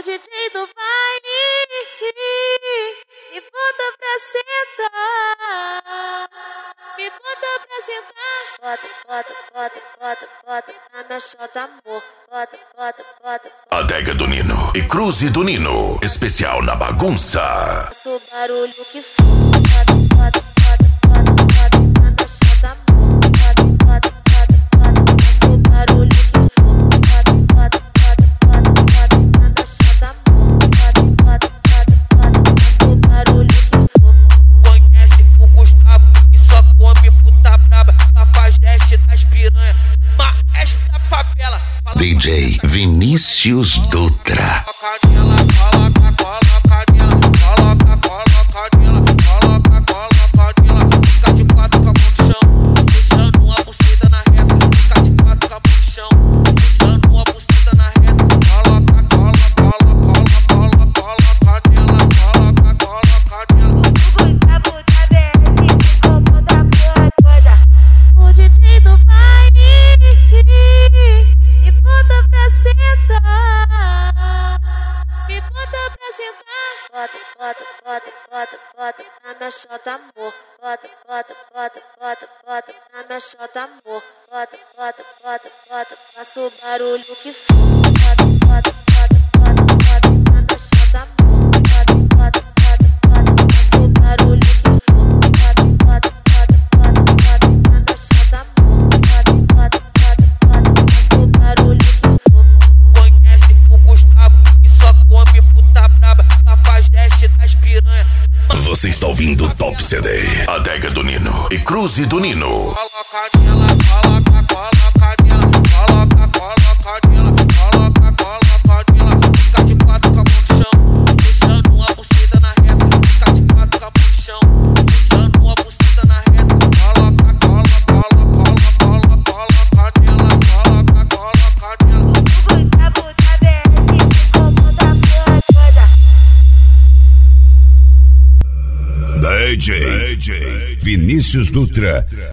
DJ do baile me bota pra sentar, me bota pra sentar. Bota, bota, bota, bota, bota na chota, amor. Bota, bota, bota. Adega do Nino e Cruze do Nino, especial na bagunça. Faço o barulho que for. Bota, bota, bota, bota, bota na chota, amor. Bota, bota, bota, bota. Faço o barulho que for. Bota, bota, bota, bota, bota na chota, amor. Bota, bota, bota, bota. Faço o barulho que for. Conhece o Gustavo que só come puta braba, cafajeste das piranha, maestro da favela. DJ Vinícius Dutra. Coloca nela, coloca nela, coloca nela, coloca nela. Fica de quatro com a mão no chão, deixando uma buceta na reta. Fica de quatro com a mão no chão, deixando uma buceta na reta. Coloca nela, coloca nela. O Gustavo da BS comanda a porra toda. O DJ do baile me bota pra sentar, me bota pra sentar. Bota, bota, bota, bota, bota na chota, amor. Bota, bota, bota, bota, bota na chota, amor. Bota, bota, bota, bota. Faço o barulho que for. Bota, bota, bota, bota, bota na chota, amor. Bota, bota, bota, bota. Faço o barulho que for. Bota, bota, bota, bota, bota na chota, amor. Bota, bota, bota, bota. Faço o barulho que for. Conhece o Gustavo que só come puta braba, cafajeste das piranha. Você está ouvindo o Top CD, Adega do Nino e Cruze do Nino. Coloca nela, coloca nela, coloca nela. Fica de quatro com a mão no chão, deixando uma buceta na reta. Fica de quatro com a mão no chão, deixando uma buceta na reta. Coloca nela. O Gustavo da BS comanda a porra toda. DJ Vinícius Dutra.